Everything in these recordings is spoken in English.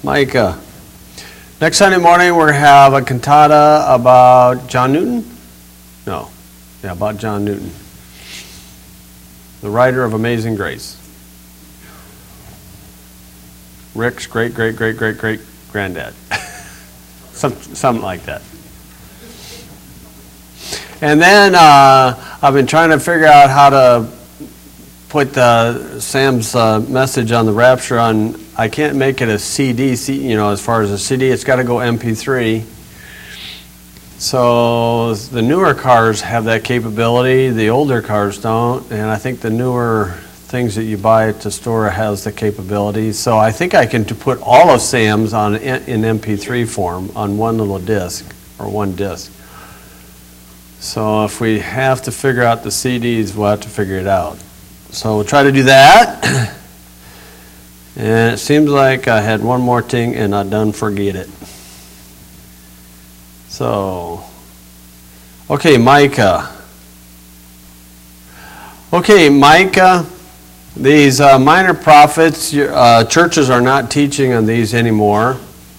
Micah. Next Sunday morning, we're going to have a cantata about John Newton. About John Newton, the writer of Amazing Grace. Rick's great-great-great-great-great-granddad. Something like that. And then I've been trying to figure out how to put Sam's message on the rapture on. I can't make it a CD, as far as a CD. It's got to go MP3. So the newer cars have that capability. The older cars don't. And I think the newer things that you buy at the store has the capability. So I think I can put all of Sam's in MP3 form on one little disc, or one disc. So if we have to figure out the CDs, we'll have to figure it out. So we'll try to do that. And it seems like I had one more thing and I done forget it. So, okay, Micah. These minor prophets, churches are not teaching on these anymore.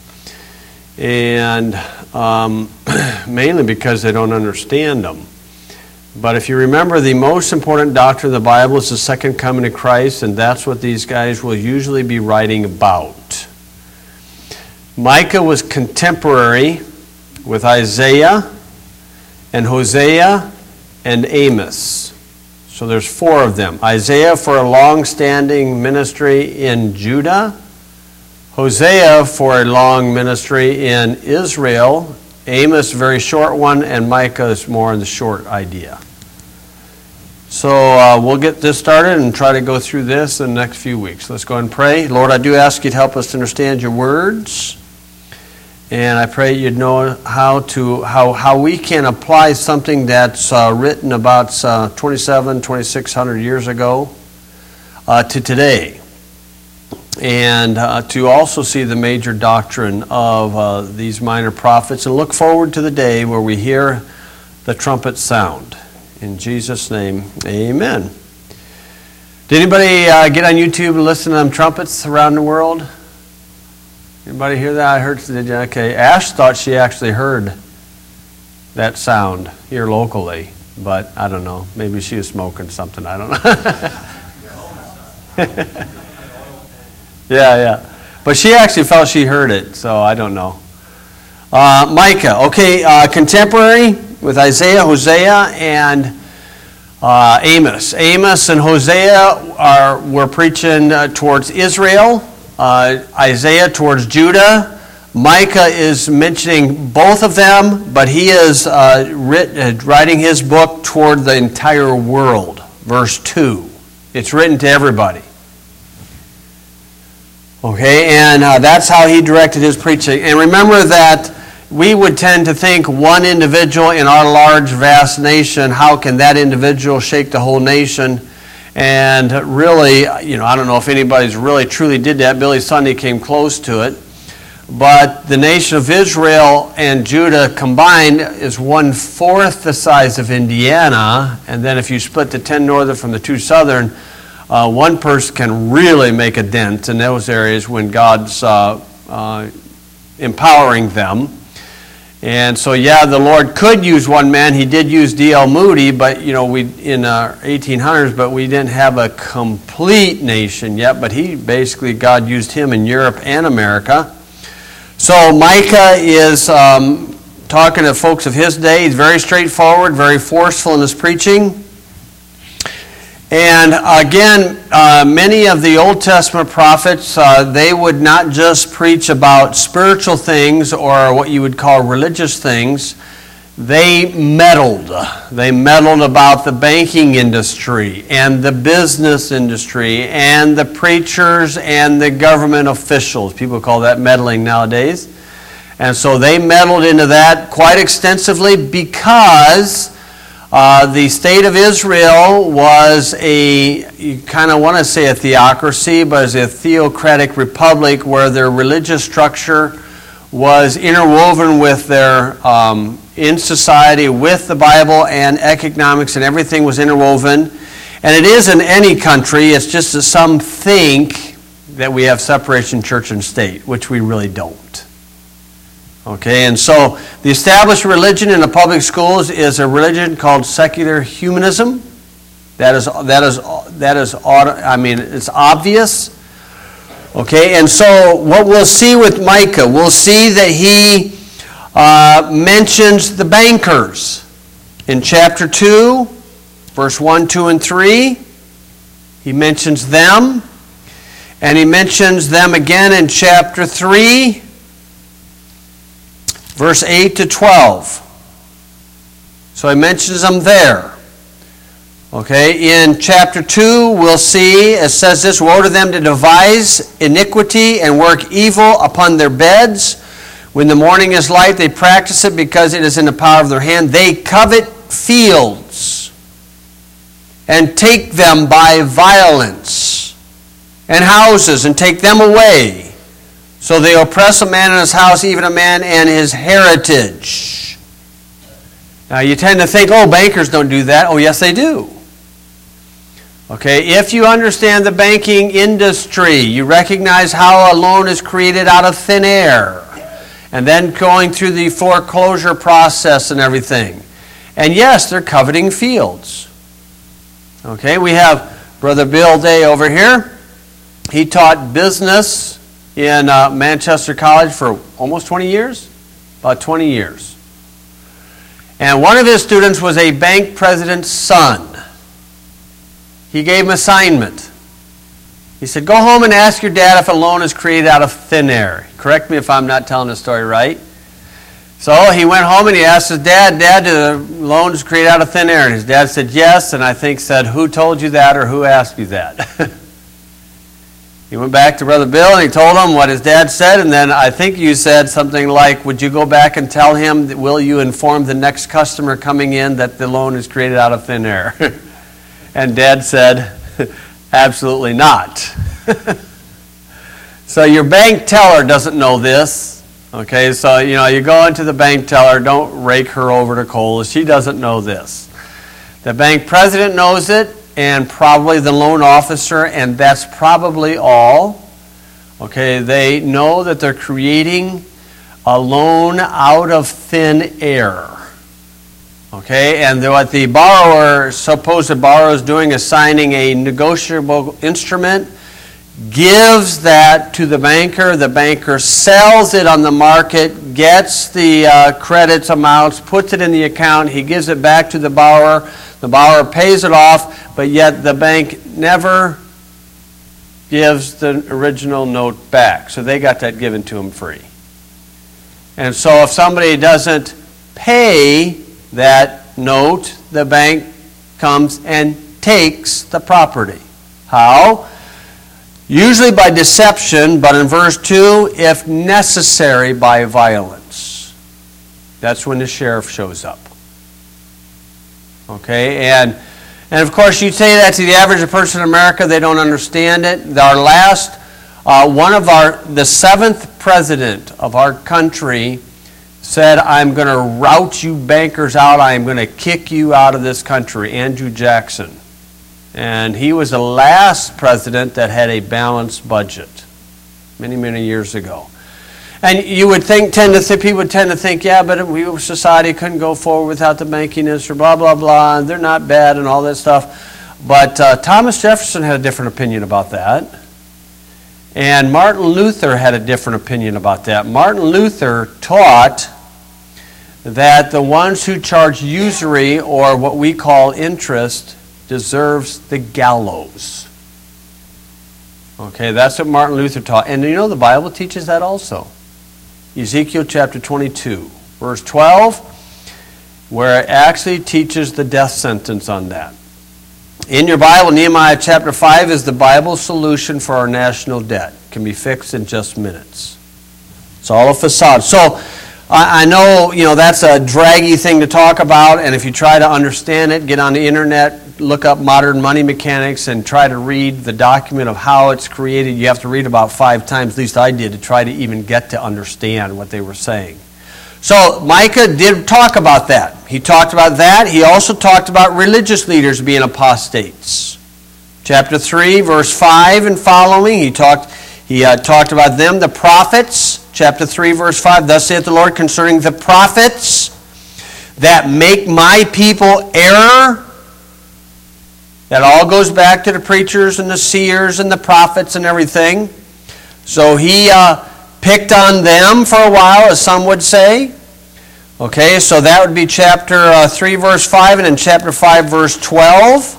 And mainly because they don't understand them. But if you remember, the most important doctrine of the Bible is the second coming of Christ, and that's what these guys will usually be writing about. Micah was contemporary with Isaiah and Hosea and Amos. So there's four of them. Isaiah for a long-standing ministry in Judah, Hosea for a long ministry in Israel, Amos, a very short one, and Micah is more in the short idea. So we'll get this started and try to go through this in the next few weeks. Let's go ahead and pray. Lord, I do ask you to help us to understand your words. And I pray you'd know how we can apply something that's written about 2,600 years ago to today. And to also see the major doctrine of these minor prophets and look forward to the day where we hear the trumpet sound. In Jesus' name, amen. Did anybody get on YouTube and listen to them trumpets around the world? Anybody hear that? I heard, did you? Okay. Ash thought she actually heard that sound here locally, but I don't know. Maybe she was smoking something. I don't know. Yeah. But she actually felt she heard it, so I don't know. Micah, okay, contemporary with Isaiah, Hosea, and Amos. Amos and Hosea were preaching towards Israel. Isaiah towards Judah. Micah is mentioning both of them, but he is writing his book toward the entire world. Verse 2. It's written to everybody. Okay, and that's how he directed his preaching. And remember that we would tend to think one individual in our large, vast nation, how can that individual shake the whole nation? And really, I don't know if anybody's really truly did that. Billy Sunday came close to it. But the nation of Israel and Judah combined is 1/4 the size of Indiana. And then if you split the 10 northern from the 2 southern, one person can really make a dent in those areas when God's empowering them. And so, the Lord could use one man. He did use D.L. Moody, but we in 1800s, but we didn't have a complete nation yet. But God used him in Europe and America. So Micah is talking to folks of his day. He's very straightforward, very forceful in his preaching. And again, many of the Old Testament prophets, they would not just preach about spiritual things or what you would call religious things. They meddled. They meddled about the banking industry and the business industry and the preachers and the government officials. People call that meddling nowadays. And so they meddled into that quite extensively because the state of Israel was you kind of want to say a theocracy, but it's a theocratic republic where their religious structure was interwoven with their, in society, with the Bible and economics, and everything was interwoven. And it is in any country. It's just that some think that we have separation church and state, which we really don't. Okay, and so the established religion in the public schools is a religion called secular humanism. It's obvious. Okay, and so what we'll see with Micah, we'll see that he mentions the bankers in chapter 2, verse 1, 2, and 3. He mentions them, and he mentions them again in chapter 3, verse 8 to 12. So he mentions them there. Okay, in chapter 2, we'll see, it says this, woe to them to devise iniquity and work evil upon their beds. When the morning is light, they practice it because it is in the power of their hand. They covet fields and take them by violence, and houses, and take them away. So they oppress a man in his house, even a man and his heritage. Now you tend to think, oh, bankers don't do that. Oh, yes, they do. Okay, if you understand the banking industry, you recognize how a loan is created out of thin air, and then going through the foreclosure process and everything. And yes, they're coveting fields. Okay, we have Brother Bill Day over here. He taught business in Manchester College for almost 20 years, about 20 years. And one of his students was a bank president's son. He gave him an assignment. He said, go home and ask your dad if a loan is created out of thin air. Correct me if I'm not telling the story right. So he went home and he asked his dad, Dad, do the loans created out of thin air? And his dad said, yes, and I think said, who told you that or who asked you that? He went back to Brother Bill and he told him what his dad said, and then I think you said something like, would you go back and tell him, will you inform the next customer coming in that the loan is created out of thin air? And Dad said, absolutely not. So your bank teller doesn't know this. Okay, so you go into the bank teller, don't rake her over to coals. She doesn't know this. The bank president knows it, and probably the loan officer, and that's probably all. Okay, they know that they're creating a loan out of thin air. Okay, and what the borrower, supposed borrower is doing is signing a negotiable instrument, gives that to the banker sells it on the market, gets the credits amounts, puts it in the account, he gives it back to the borrower pays it off, but yet the bank never gives the original note back. So they got that given to them free. And so if somebody doesn't pay that note, the bank comes and takes the property. How? Usually by deception, but in verse 2, if necessary, by violence. That's when the sheriff shows up. Okay, and of course you say that to the average person in America, they don't understand it. Our last, the 7th president of our country said, I'm going to rout you bankers out, I'm going to kick you out of this country, Andrew Jackson. And he was the last president that had a balanced budget many, many years ago. And you would people would tend to think, yeah, but society couldn't go forward without the banking industry, blah, blah, blah, and they're not bad and all that stuff. But Thomas Jefferson had a different opinion about that. And Martin Luther had a different opinion about that. Martin Luther taught that the ones who charge usury, or what we call interest, deserves the gallows. Okay, that's what Martin Luther taught. And the Bible teaches that also. Ezekiel chapter 22, verse 12, where it actually teaches the death sentence on that. In your Bible, Nehemiah chapter 5 is the Bible solution for our national debt. It can be fixed in just minutes. It's all a facade. So I know, that's a draggy thing to talk about, and if you try to understand it, get on the internet, look up modern money mechanics, and try to read the document of how it's created. You have to read about 5 times, at least I did, to try to even get to understand what they were saying. So Micah did talk about that. He talked about that. He also talked about religious leaders being apostates. Chapter 3, verse 5 and following, he talked about them, the prophets. Chapter 3, verse 5, thus saith the Lord concerning the prophets that make my people error. That all goes back to the preachers and the seers and the prophets and everything. So he picked on them for a while, as some would say. Okay, so that would be chapter 3, verse 5, and then chapter 5, verse 12.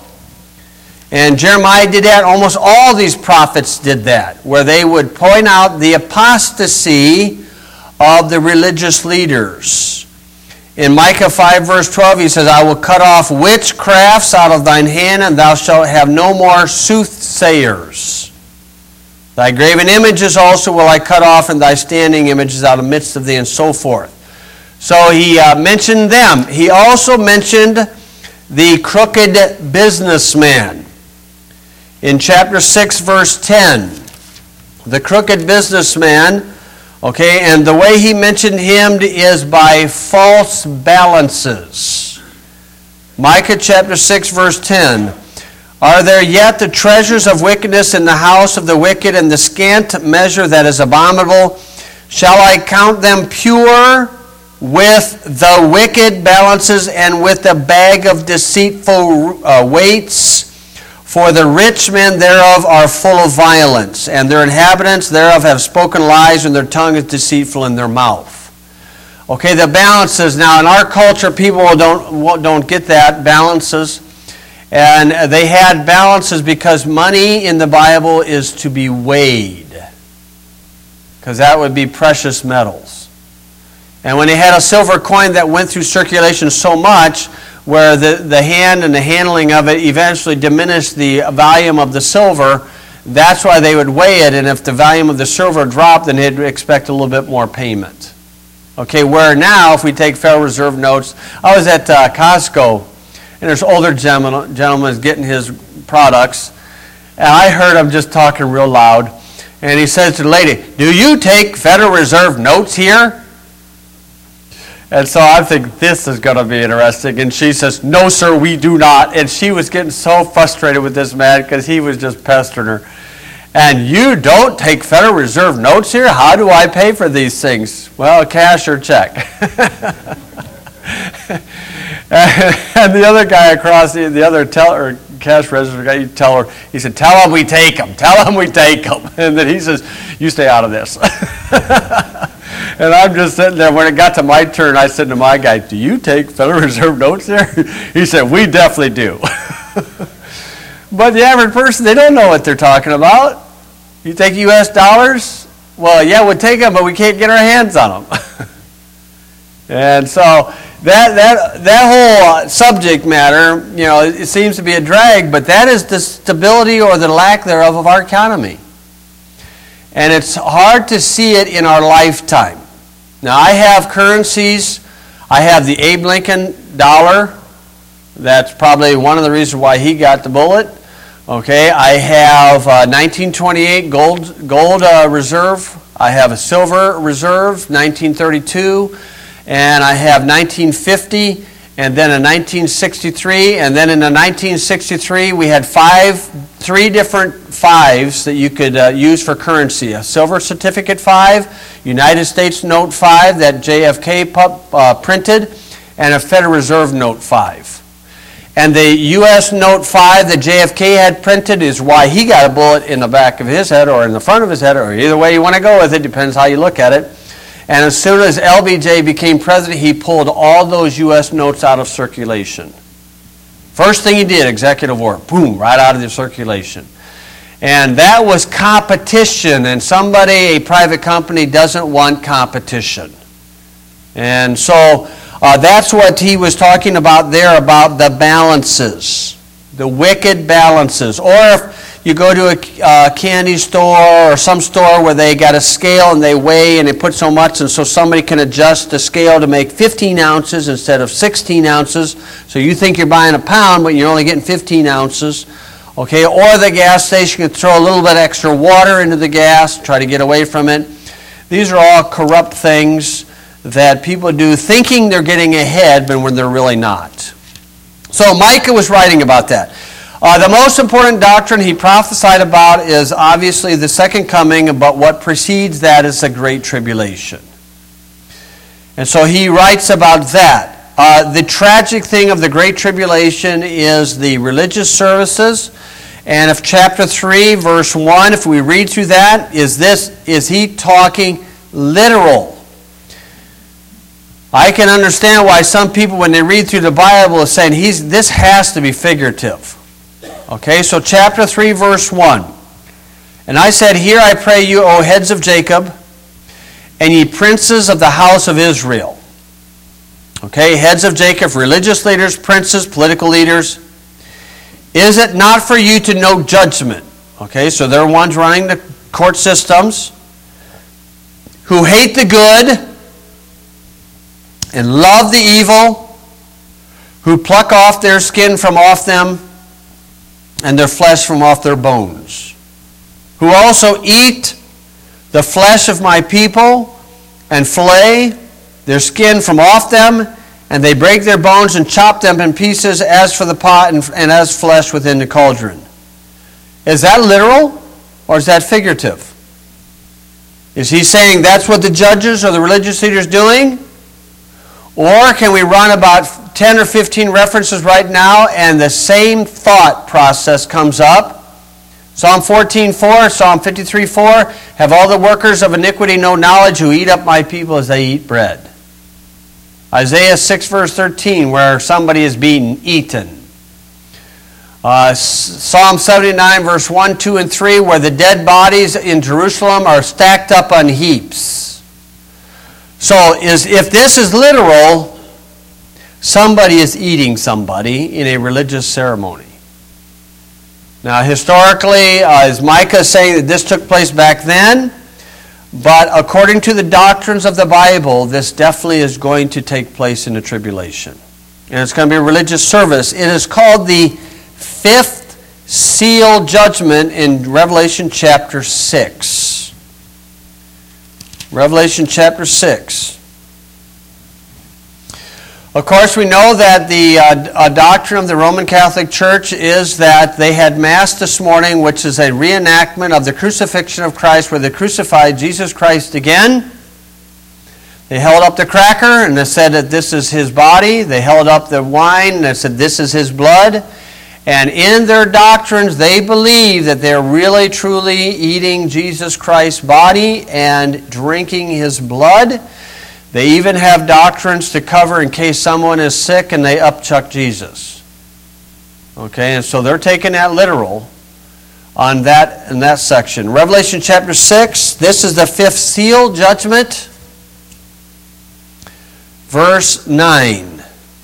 And Jeremiah did that. Almost all these prophets did that, where they would point out the apostasy of the religious leaders. In Micah 5, verse 12, he says, I will cut off witchcrafts out of thine hand, and thou shalt have no more soothsayers. Thy graven images also will I cut off, and thy standing images out of the midst of thee, and so forth. So he mentioned them. He also mentioned the crooked businessman. In chapter 6, verse 10, the crooked businessman, okay, and the way he mentioned him is by false balances. Micah chapter 6, verse 10, are there yet the treasures of wickedness in the house of the wicked, and the scant measure that is abominable? Shall I count them pure with the wicked balances and with the bag of deceitful weights? For the rich men thereof are full of violence, and their inhabitants thereof have spoken lies, and their tongue is deceitful in their mouth. Okay, the balances. Now, in our culture, people don't get that, balances. And they had balances because money in the Bible is to be weighed, because that would be precious metals. And when they had a silver coin that went through circulation so much, where the hand and the handling of it eventually diminished the volume of the silver, that's why they would weigh it, and if the volume of the silver dropped, then they'd expect a little bit more payment. Okay, where now, if we take Federal Reserve notes, I was at Costco, and there's older gentleman getting his products, and I heard him just talking real loud, and he says to the lady, do you take Federal Reserve notes here? And so I think this is going to be interesting. And she says, no, sir, we do not. And she was getting so frustrated with this man because he was just pestering her. And you don't take Federal Reserve notes here? How do I pay for these things? Well, cash or check. And the other guy across, the other teller, cash register guy, you tell her, he said, tell them we take them. Tell them we take them. And then he says, you stay out of this. And I'm just sitting there. When it got to my turn, I said to my guy, do you take Federal Reserve notes there? He said, we definitely do. But the average person, they don't know what they're talking about. You take U.S. dollars? Well, yeah, we'll take them, but we can't get our hands on them. And so that whole subject matter, it seems to be a drag, but that is the stability or the lack thereof of our economy. And it's hard to see it in our lifetime. Now, I have currencies. I have the Abe Lincoln dollar. That's probably one of the reasons why he got the bullet. Okay, I have 1928 gold reserve. I have a silver reserve, 1932. And I have 1950, and then a 1963. And then in the 1963, we had three different fives that you could use for currency. A silver certificate 5, United States note 5 that JFK printed, and a Federal Reserve note 5. And the U.S. note 5 that JFK had printed is why he got a bullet in the back of his head or in the front of his head, or either way you want to go with it, depends how you look at it. And as soon as LBJ became president, he pulled all those U.S. notes out of circulation. First thing he did, executive order, boom, right out of the circulation. And that was competition, and a private company, doesn't want competition. And so that's what he was talking about there, about the balances, the wicked balances. Or if you go to a candy store or some store where they got a scale and they weigh and they put so much, and so somebody can adjust the scale to make 15 ounces instead of 16 ounces. So you think you're buying a pound, but you're only getting 15 ounces. Okay, or the gas station can throw a little bit extra water into the gas, try to get away from it. These are all corrupt things that people do thinking they're getting ahead, but when they're really not. So Micah was writing about that. The most important doctrine he prophesied about is obviously the second coming, but what precedes that is the Great Tribulation. And so he writes about that. The tragic thing of the Great Tribulation is the religious services. And if chapter 3, verse 1, if we read through that, is he talking literal? I can understand why some people, when they read through the Bible, are saying this has to be figurative. Okay, so chapter 3, verse 1. And I said, Hear I pray you, O heads of Jacob, and ye princes of the house of Israel. Okay, heads of Jacob, religious leaders, princes, political leaders. Is it not for you to know judgment? Okay, so they're ones running the court systems who hate the good and love the evil, who pluck off their skin from off them and their flesh from off their bones, who also eat the flesh of my people and flay their skin from off them, and they break their bones and chop them in pieces as for the pot and as flesh within the cauldron. Is that literal or is that figurative? Is he saying that's what the judges or the religious leaders doing? Or can we run about 10 or 15 references right now and the same thought process comes up? Psalm 14:4, Psalm 53:4, have all the workers of iniquity no knowledge who eat up my people as they eat bread. Isaiah 6 verse 13, where somebody is being eaten. Psalm 79 verse 1, 2, and 3, where the dead bodies in Jerusalem are stacked up on heaps. So if this is literal, somebody is eating somebody in a religious ceremony. Now historically, is Micah saying that this took place back then? But according to the doctrines of the Bible, this definitely is going to take place in the tribulation. And it's going to be a religious service. It is called the fifth seal judgment in Revelation chapter 6. Revelation chapter 6. Of course, we know that the doctrine of the Roman Catholic Church is that they had Mass this morning, which is a reenactment of the crucifixion of Christ, where they crucified Jesus Christ again. They held up the cracker and they said that this is his body. They held up the wine and they said this is his blood. And in their doctrines, they believe that they're really, truly eating Jesus Christ's body and drinking his blood. They even have doctrines to cover in case someone is sick and they upchuck Jesus. Okay, and so they're taking that literal on that in that section. Revelation chapter 6, this is the fifth seal judgment. Verse 9.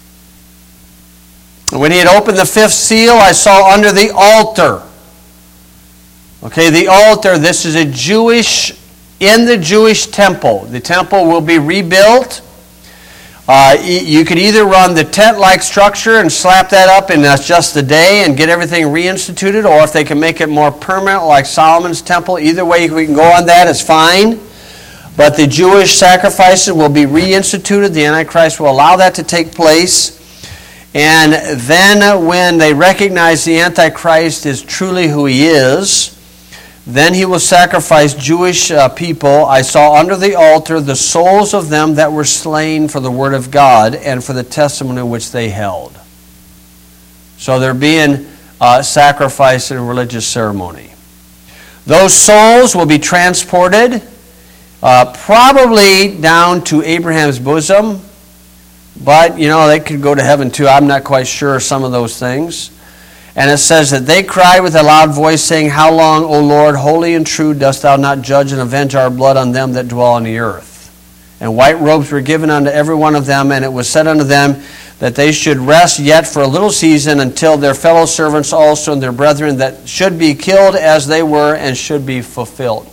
When he had opened the fifth seal, I saw under the altar. Okay, the altar, this is in the Jewish temple. The temple will be rebuilt. You could either run the tent-like structure and slap that up in just a day and get everything reinstituted, or if they can make it more permanent like Solomon's temple, either way we can go on that is fine. But the Jewish sacrifices will be reinstituted. The Antichrist will allow that to take place. And then when they recognize the Antichrist is truly who he is, then he will sacrifice Jewish people. I saw under the altar the souls of them that were slain for the word of God and for the testimony which they held. So they're being sacrificed in a religious ceremony. Those souls will be transported probably down to Abraham's bosom. But, they could go to heaven too. I'm not quite sure of some of those things. And it says that they cried with a loud voice, saying, How long, O Lord, holy and true, dost thou not judge and avenge our blood on them that dwell on the earth? And white robes were given unto every one of them, and it was said unto them that they should rest yet for a little season until their fellow servants also and their brethren that should be killed as they were and should be fulfilled.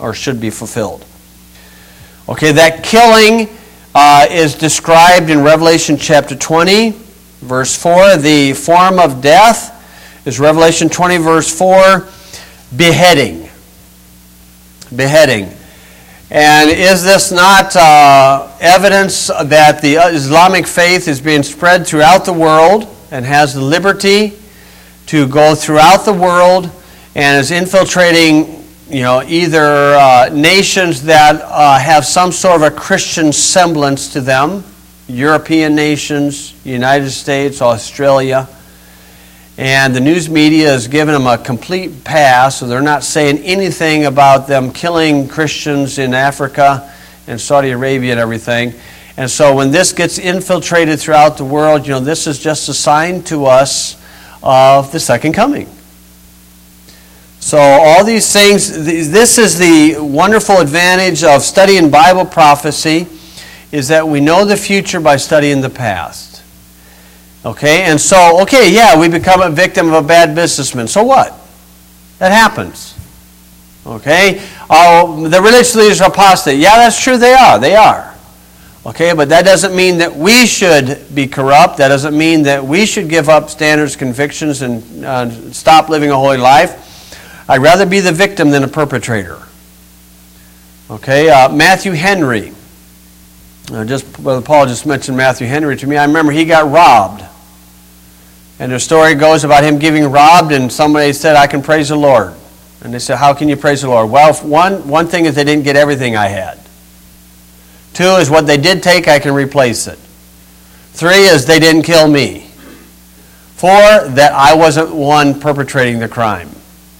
Okay, that killing is described in Revelation chapter 20, verse 4. The form of death is Revelation 20, verse 4, beheading. Beheading. And is this not evidence that the Islamic faith is being spread throughout the world and has the liberty to go throughout the world and is infiltrating, either nations that have some sort of a Christian semblance to them, European nations, United States, Australia. And the news media has given them a complete pass, so they're not saying anything about them killing Christians in Africa and Saudi Arabia and everything. And so when this gets infiltrated throughout the world, this is just a sign to us of the second coming. So all these things, this is the wonderful advantage of studying Bible prophecy, is that we know the future by studying the past. Okay, and so, we become a victim of a bad businessman. So what? That happens. Okay? The religious leaders are apostate. Yeah, that's true, they are. Okay, but that doesn't mean that we should be corrupt. That doesn't mean that we should give up standards, convictions, and stop living a holy life. I'd rather be the victim than a perpetrator. Okay, Matthew Henry. Brother Paul just mentioned Matthew Henry to me. I remember he got robbed. And the story goes about him getting robbed, and somebody said, I can praise the Lord. And they said, how can you praise the Lord? Well, one thing is they didn't get everything I had. 2 is what they did take, I can replace it. 3 is they didn't kill me. 4, that I wasn't one perpetrating the crime.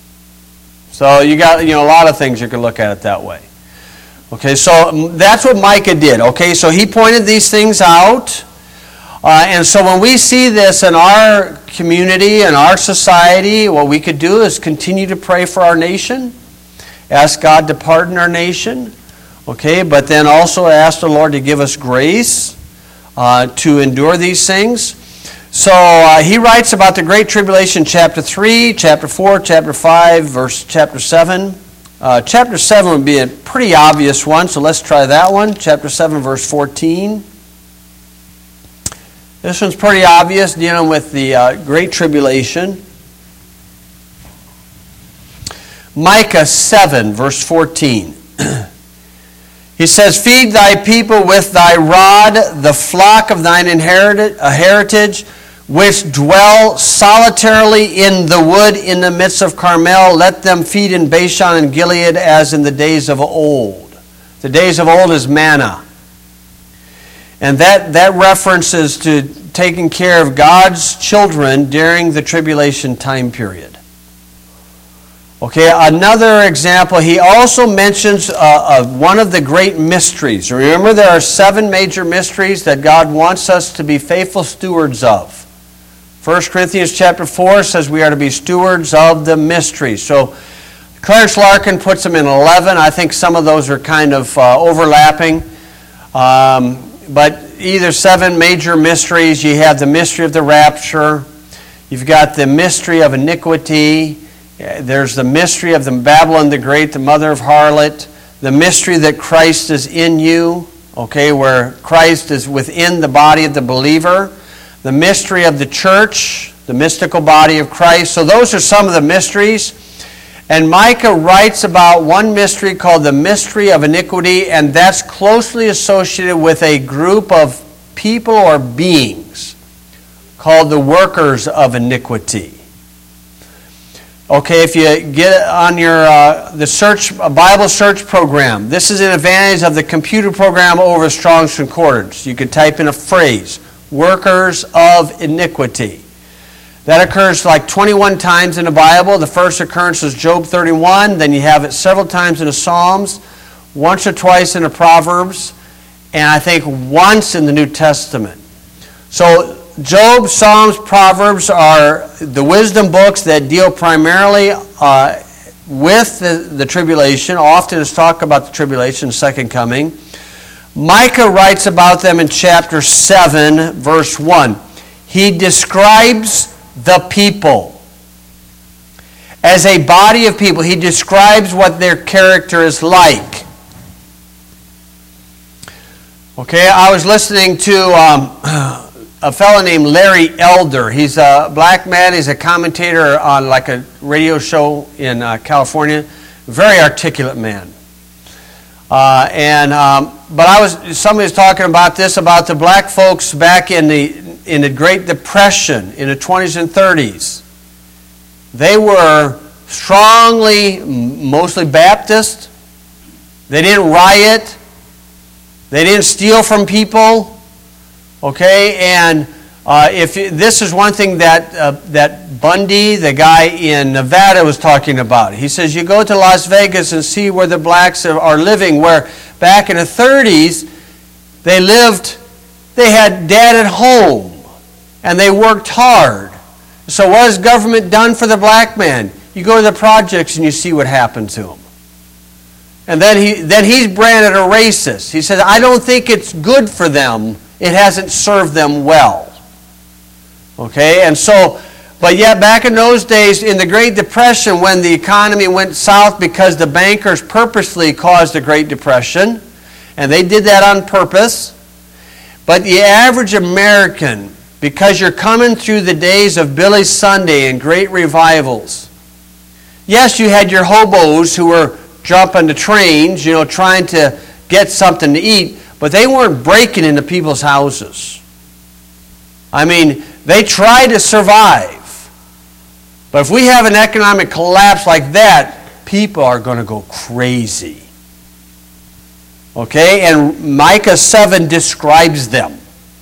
So you got a lot of things you can look at it that way. Okay, so that's what Micah did. Okay, so he pointed these things out. And so when we see this in our community and our society, what we could do is continue to pray for our nation, ask God to pardon our nation, okay, but then also ask the Lord to give us grace to endure these things. So he writes about the Great Tribulation, chapter 3, chapter 4, chapter 5, chapter 7. Chapter 7 would be a pretty obvious one, so let's try that one. Chapter 7, verse 14. This one's pretty obvious, dealing with the Great Tribulation. Micah 7, verse 14. He says, feed thy people with thy rod, the flock of thine heritage, which dwell solitarily in the wood in the midst of Carmel. Let them feed in Bashan and Gilead as in the days of old. The days of old is manna. And that references to taking care of God's children during the tribulation time period. Okay, another example, he also mentions one of the great mysteries. Remember, there are 7 major mysteries that God wants us to be faithful stewards of. 1 Corinthians chapter 4 says we are to be stewards of the mysteries. So Clarence Larkin puts them in 11. I think some of those are kind of overlapping. But either 7 major mysteries. You have the mystery of the rapture. You've got the mystery of iniquity. There's the mystery of the Babylon the Great, the mother of harlot. The mystery that Christ is in you, okay, where Christ is within the body of the believer. The mystery of the church, the mystical body of Christ. So those are some of the mysteries. And Micah writes about one mystery called the mystery of iniquity, and that's closely associated with a group of people or beings called the workers of iniquity. Okay, if you get on your Bible search program, this is an advantage of the computer program over Strong's Concordance. You can type in a phrase, workers of iniquity. That occurs like 21 times in the Bible. The first occurrence is Job 31. Then you have it several times in the Psalms, once or twice in the Proverbs, and I think once in the New Testament. So Job, Psalms, Proverbs are the wisdom books that deal primarily with the tribulation. Often it's talk about the tribulation, second coming. Micah writes about them in chapter 7, verse 1. He describes the people as a body of people. He describes what their character is like. Okay, I was listening to a fellow named Larry Elder. He's a black man. He's a commentator on like a radio show in California. Very articulate man. But somebody was talking about this, about the black folks back in the Great Depression in the 20s and 30s. They were strongly, mostly Baptist. They didn't riot. They didn't steal from people. Okay, and this is one thing that Bundy, the guy in Nevada, was talking about. He says, you go to Las Vegas and see where the blacks are living, where back in the 30s, they had dad at home, and they worked hard. So what has government done for the black man? You go to the projects and you see what happened to him. And then he's branded a racist. He says, I don't think it's good for them. It hasn't served them well. Okay, and so, but yet back in those days, in the Great Depression, when the economy went south because the bankers purposely caused the Great Depression, and they did that on purpose, but the average American, because you're coming through the days of Billy Sunday and great revivals, yes, you had your hobos who were jumping the trains, trying to get something to eat, but they weren't breaking into people's houses. I mean, they tried to survive. But if we have an economic collapse like that, people are going to go crazy. Okay? And Micah 7 describes them.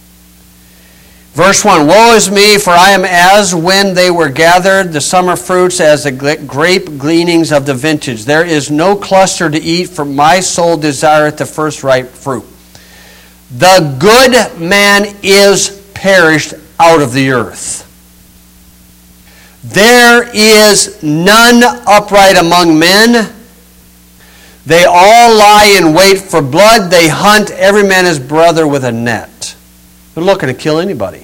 Verse 1, woe is me, for I am as when they were gathered, the summer fruits, as the grape gleanings of the vintage. There is no cluster to eat, for my soul desireth the first ripe fruit. The good man is perished out of the earth. There is none upright among men. They all lie in wait for blood. They hunt every man his brother with a net. They're looking to kill anybody.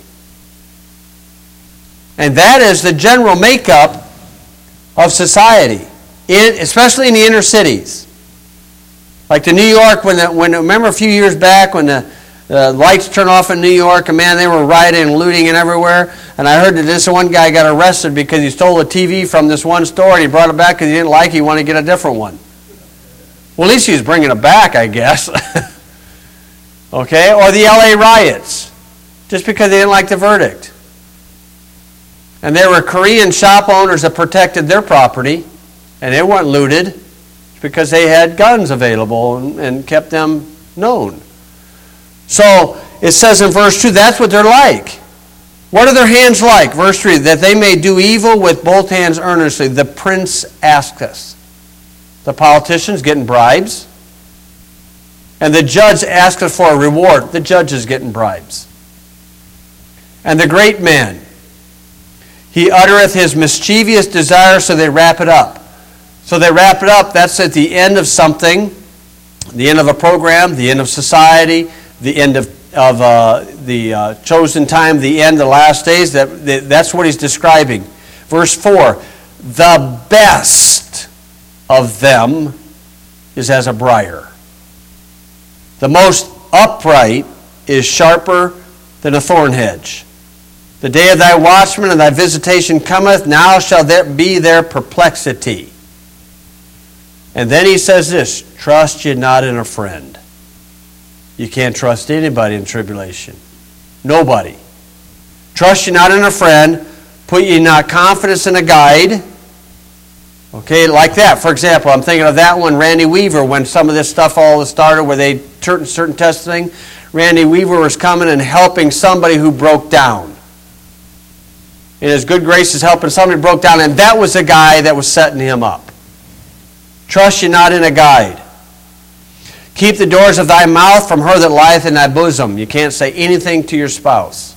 And that is the general makeup of society, especially in the inner cities. Like the New York, remember a few years back when the lights turned off in New York, and man, they were rioting and looting and everywhere. And I heard that this one guy got arrested because he stole a TV from this one store and he brought it back because he didn't like it. He wanted to get a different one. Well, at least he was bringing it back, I guess. Okay? Or the LA riots, just because they didn't like the verdict. And there were Korean shop owners that protected their property, and they weren't looted because they had guns available and kept them known. So it says in verse 2, that's what they're like. What are their hands like? Verse 3, that they may do evil with both hands earnestly. The prince asked us. The politician's getting bribes. And the judge asks us for a reward. The judge is getting bribes. And the great man, he uttereth his mischievous desire, so they wrap it up. So they wrap it up, that's at the end of something, the end of a program, the end of society, the end of the chosen time, the end, the last days. That's what he's describing. Verse 4, the best of them is as a briar. The most upright is sharper than a thorn hedge. The day of thy watchman and thy visitation cometh, now shall there be their perplexity. And then he says this, trust ye not in a friend. You can't trust anybody in tribulation. Nobody. Trust ye not in a friend. Put ye not confidence in a guide. Okay, like that. For example, I'm thinking of that one, Randy Weaver, when some of this stuff all started where they certain testing. Randy Weaver was coming and helping somebody who broke down. In his good graces helping somebody who broke down, and that was the guy that was setting him up. Trust ye not in a guide. Keep the doors of thy mouth from her that lieth in thy bosom. You can't say anything to your spouse.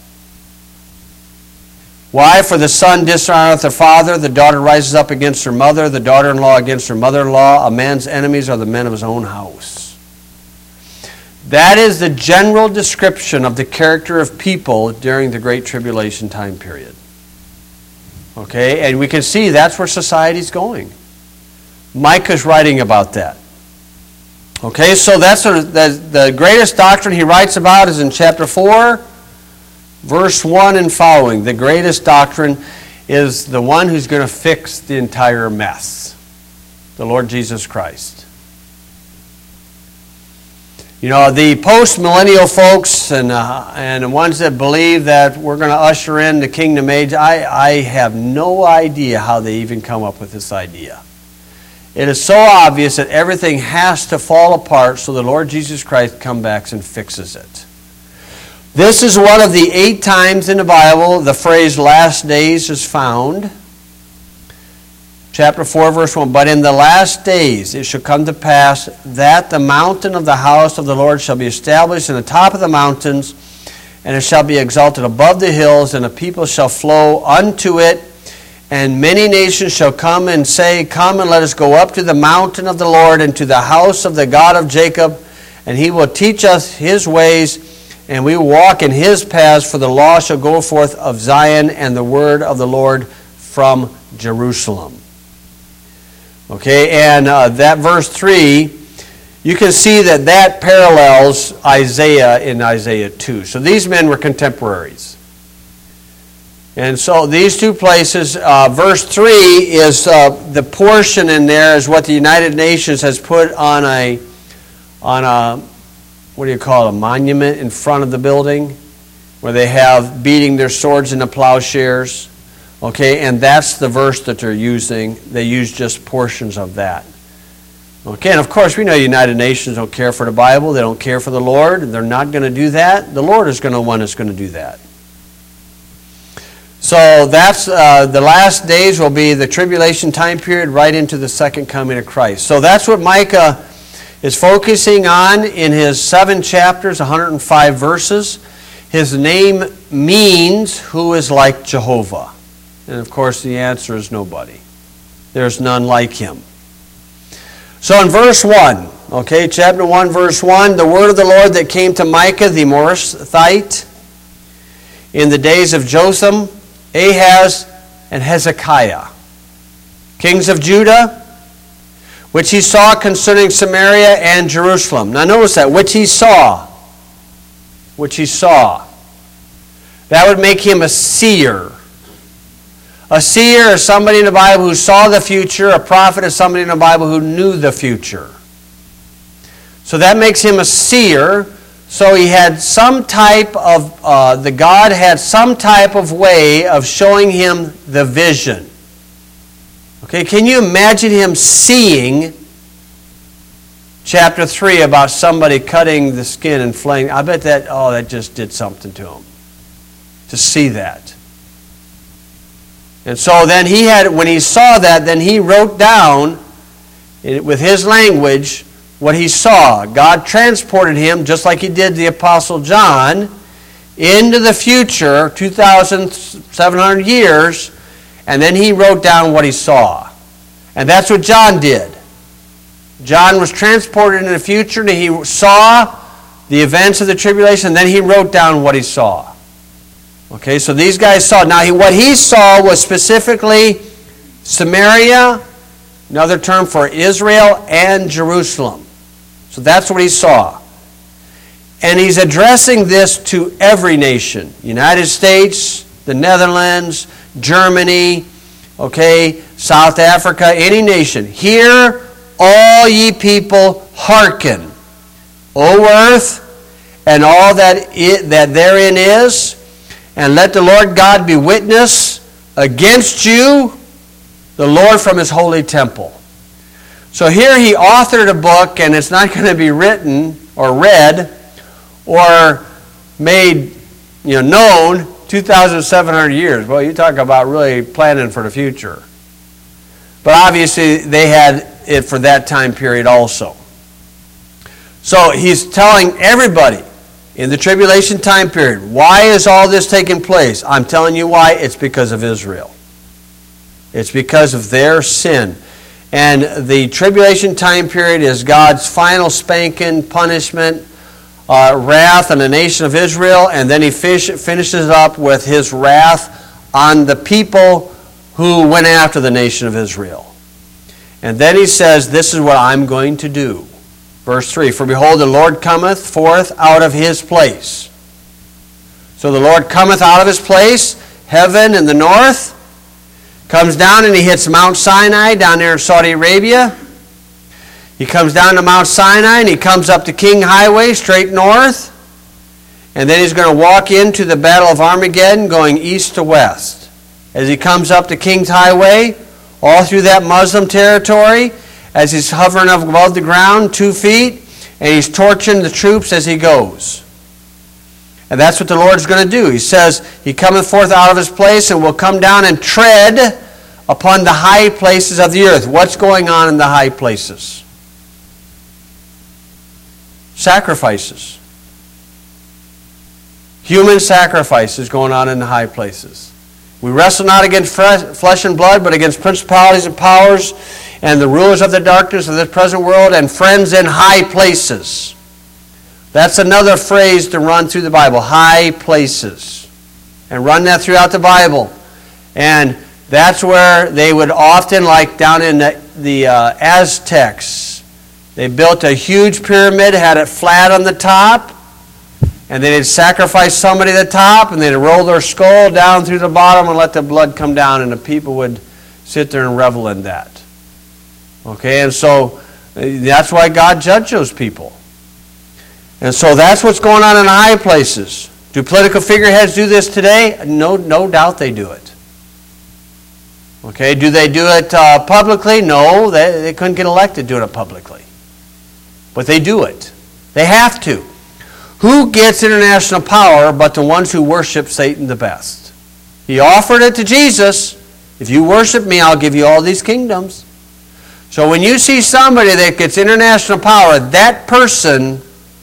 Why? For the son dishonoreth her father, the daughter rises up against her mother, the daughter-in-law against her mother-in-law. A man's enemies are the men of his own house. That is the general description of the character of people during the Great Tribulation time period. Okay, and we can see that's where society's going. Micah's writing about that. Okay, so that's the greatest doctrine he writes about is in chapter 4, verse 1 and following. The greatest doctrine is the one who's going to fix the entire mess, the Lord Jesus Christ. You know, the post-millennial folks and the ones that believe that we're going to usher in the kingdom age, I have no idea how they even come up with this idea. It is so obvious that everything has to fall apart so the Lord Jesus Christ comes back and fixes it. This is one of the 8 times in the Bible the phrase last days is found. Chapter 4, verse 1, but in the last days it shall come to pass that the mountain of the house of the Lord shall be established in the top of the mountains, and it shall be exalted above the hills, and the people shall flow unto it. And many nations shall come and say, come and let us go up to the mountain of the Lord and to the house of the God of Jacob, and he will teach us his ways, and we will walk in his paths, for the law shall go forth of Zion, and the word of the Lord from Jerusalem. Okay, and that verse 3, you can see that parallels Isaiah in Isaiah 2. So these men were contemporaries. And so these two places, verse 3 is the portion in there is what the United Nations has put on a what do you call it, a monument in front of the building, where they have beating their swords into plowshares. Okay, and that's the verse that they're using. They use just portions of that. Okay, and of course we know United Nations don't care for the Bible. They don't care for the Lord. They're not going to do that. The Lord is going to one that's going to do that. So that's the last days will be the tribulation time period right into the second coming of Christ. So that's what Micah is focusing on in his 7 chapters, 105 verses. His name means who is like Jehovah. And of course the answer is nobody. There's none like him. So in verse 1, okay, chapter 1, verse 1, the word of the Lord that came to Micah the Morasthite in the days of Jotham, Ahaz, and Hezekiah, kings of Judah, which he saw concerning Samaria and Jerusalem. Now notice that, which he saw. Which he saw. That would make him a seer. A seer is somebody in the Bible who saw the future. A prophet is somebody in the Bible who knew the future. So that makes him a seer. So he had some type of, the God had some type of way of showing him the vision. Okay, can you imagine him seeing chapter 3 about somebody cutting the skin and flaying? I bet that just did something to him. To see that. And so then when he saw that, then he wrote down with his language what he saw. God transported him, just like he did the Apostle John, into the future, 2,700 years, and then he wrote down what he saw. And that's what John did. John was transported into the future, and he saw the events of the tribulation, and then he wrote down what he saw. Okay, so these guys saw. Now, what he saw was specifically Samaria, another term for Israel, and Jerusalem. So that's what he saw. And he's addressing this to every nation. United States, the Netherlands, Germany, okay, South Africa, any nation. Hear, all ye people, hearken, O earth, and all that therein is, and let the Lord God be witness against you, the Lord from his holy temple. So here he authored a book, and it's not going to be written or read or made known 2,700 years. Well, you talk about really planning for the future. But obviously they had it for that time period also. So he's telling everybody in the tribulation time period, why is all this taking place? I'm telling you why. It's because of Israel. It's because of their sin. And the tribulation time period is God's final spanking, punishment, wrath on the nation of Israel, and then he finishes up with his wrath on the people who went after the nation of Israel. And then he says, this is what I'm going to do. Verse 3, for behold, the Lord cometh forth out of his place. So the Lord cometh out of his place, heaven in the north, comes down and he hits Mount Sinai down there in Saudi Arabia. He comes down to Mount Sinai and he comes up the King Highway straight north. And then he's going to walk into the Battle of Armageddon going east to west. As he comes up the King's Highway, all through that Muslim territory, as he's hovering above the ground 2 feet, and he's torching the troops as he goes. And that's what the Lord's going to do. He says, He cometh forth out of His place and will come down and tread upon the high places of the earth. What's going on in the high places? Sacrifices. Human sacrifices going on in the high places. We wrestle not against flesh and blood, but against principalities and powers and the rulers of the darkness of this present world and friends in high places. That's another phrase to run through the Bible, high places. And run that throughout the Bible. And that's where they would often, like down in the Aztecs, they built a huge pyramid, had it flat on the top, and they'd sacrifice somebody at the top, and they'd roll their skull down through the bottom and let the blood come down, and the people would sit there and revel in that. Okay, and so that's why God judged those people. And so that's what's going on in the high places. Do political figureheads do this today? No doubt they do it. Okay, do they do it publicly? No, they couldn't get elected doing it publicly. But they do it. They have to. Who gets international power but the ones who worship Satan the best? He offered it to Jesus. If you worship me, I'll give you all these kingdoms. So when you see somebody that gets international power, that person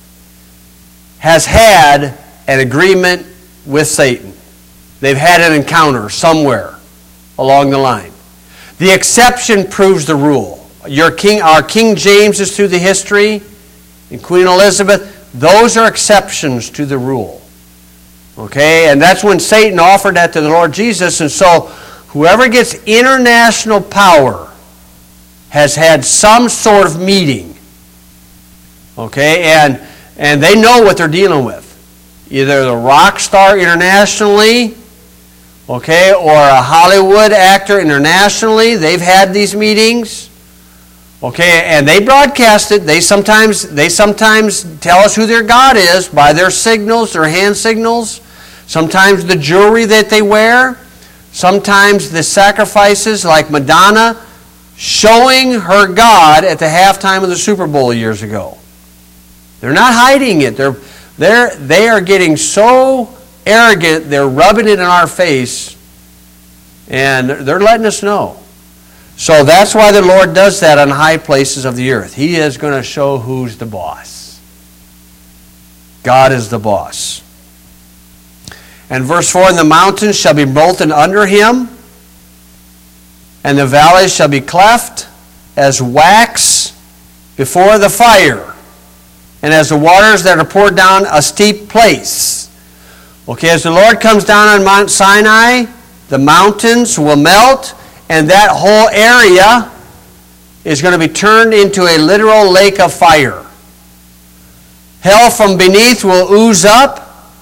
has had an agreement with Satan. They've had an encounter somewhere along the line. The exception proves the rule. Our King James is through the history, and Queen Elizabeth. Those are exceptions to the rule. Okay? And that's when Satan offered that to the Lord Jesus. And so whoever gets international power has had some sort of meeting. Okay? And they know what they're dealing with. Either the rock star internationally, okay, or a Hollywood actor internationally. They've had these meetings. Okay, and they broadcast it. They sometimes tell us who their God is by their signals, their hand signals. Sometimes the jewelry that they wear. Sometimes the sacrifices like Madonna showing her God at the halftime of the Super Bowl years ago. They're not hiding it. They are getting so arrogant, they're rubbing it in our face, and they're letting us know. So that's why the Lord does that on high places of the earth. He is going to show who's the boss. God is the boss. And verse 4, and the mountains shall be molten under him, and the valleys shall be cleft as wax before the fire, and as the waters that are poured down a steep place. Okay, as the Lord comes down on Mount Sinai, the mountains will melt, and that whole area is going to be turned into a literal lake of fire. Hell from beneath will ooze up,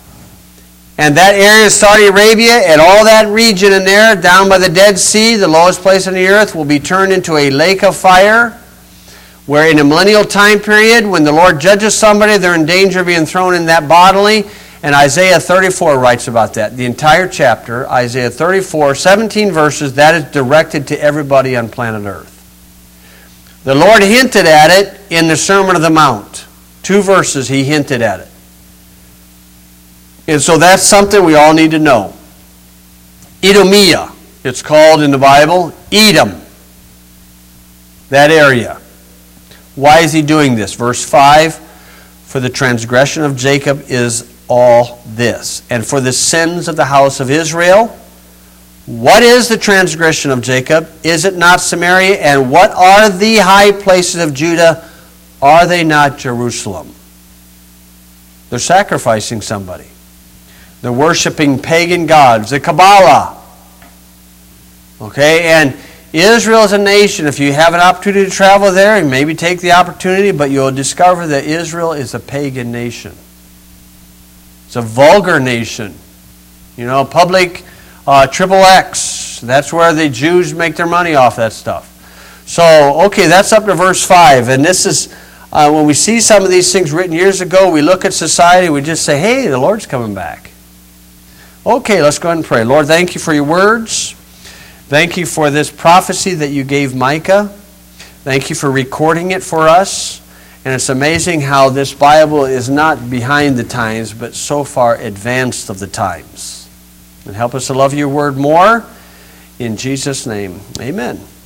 and that area of Saudi Arabia and all that region in there, down by the Dead Sea, the lowest place on the earth, will be turned into a lake of fire, where in a millennial time period, when the Lord judges somebody, they're in danger of being thrown in that bodily. And Isaiah 34 writes about that. The entire chapter, Isaiah 34, 17 verses, that is directed to everybody on planet Earth. The Lord hinted at it in the Sermon on the Mount. 2 verses he hinted at it. And so that's something we all need to know. Edomia, it's called in the Bible, Edom. That area. Why is he doing this? Verse 5, for the transgression of Jacob is all this, and for the sins of the house of Israel. What is the transgression of Jacob? Is it not Samaria? And what are the high places of Judah? Are they not Jerusalem? They're sacrificing somebody. They're worshiping pagan gods, the Kabbalah. Okay, and Israel is a nation. If you have an opportunity to travel there, and maybe take the opportunity, but you'll discover that Israel is a pagan nation. It's a vulgar nation. You know, public XXX. That's where the Jews make their money off that stuff. So, okay, that's up to verse 5. And this is, when we see some of these things written years ago, we look at society, we just say, hey, the Lord's coming back. Okay, let's go ahead and pray. Lord, thank you for your words. Thank you for this prophecy that you gave Micah. Thank you for recording it for us. And it's amazing how this Bible is not behind the times, but so far advanced of the times. And help us to love your word more. In Jesus' name, amen.